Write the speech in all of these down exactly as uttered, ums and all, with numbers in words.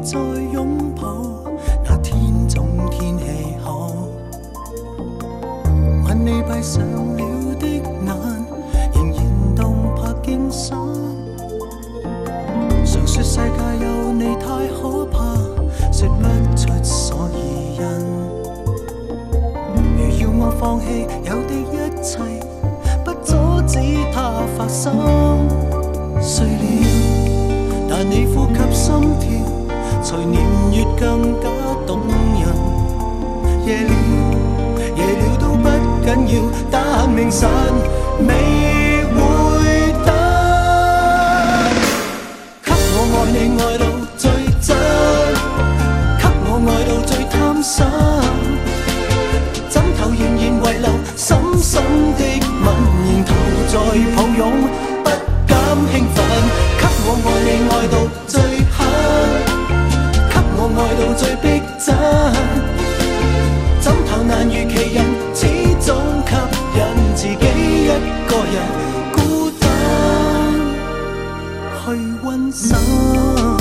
再擁抱，那天總天氣好。問你閉上了的眼，仍然動魄驚心。常說世界有你太可怕，說不出所以因。如要我放棄有的一切，不阻止它發生。睡了，但你呼吸心跳，隨年月更加動人。夜了，夜了都不緊要，但明晨未會等。給我愛你愛到最真，給我愛到最貪心，枕頭仍然遺留深深的吻，仍投在抱擁，不敢興奮。給我愛你愛到最狠，給我愛到最逼真，枕頭難如其人，始終吸引自己一個人孤單去溫習。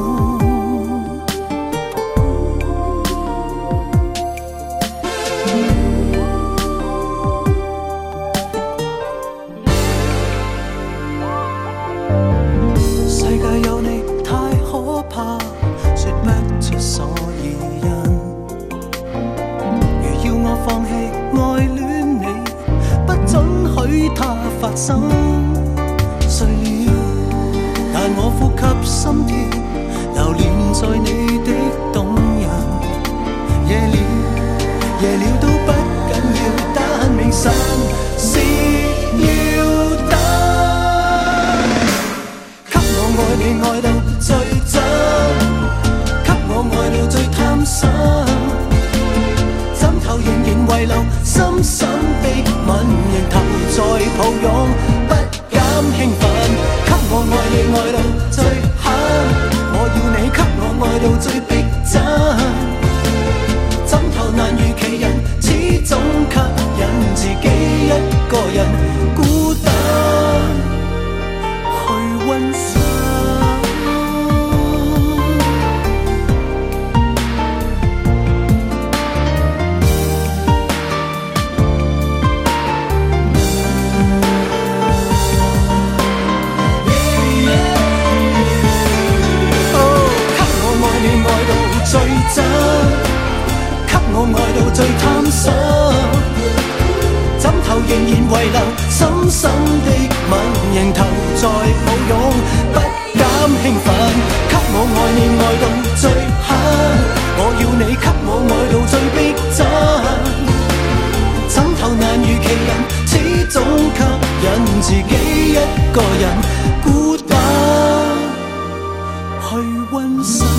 世界有你太可怕，說不出所以因。如要我放棄愛戀你，不准許它發生。睡了，但我呼吸心跳，留戀在你的動人。夜了，夜了都不緊要，但明晨是要等。給我愛你愛到最真，給我愛到最貪心，枕頭仍然遺留深深的吻，仍投在抱擁，不敢興奮。給我愛你愛到最狠，我要你給我愛到最逼真，枕頭難如其人，始終吸引自己一個人孤單去溫習。最真，給我愛到最貪心，枕頭仍然遺留深深的吻，仍投在抱擁，不敢興奮。給我愛你愛到最狠，我要你給我愛到最逼真，枕頭難如其人，始終吸引自己一個人孤單去溫習。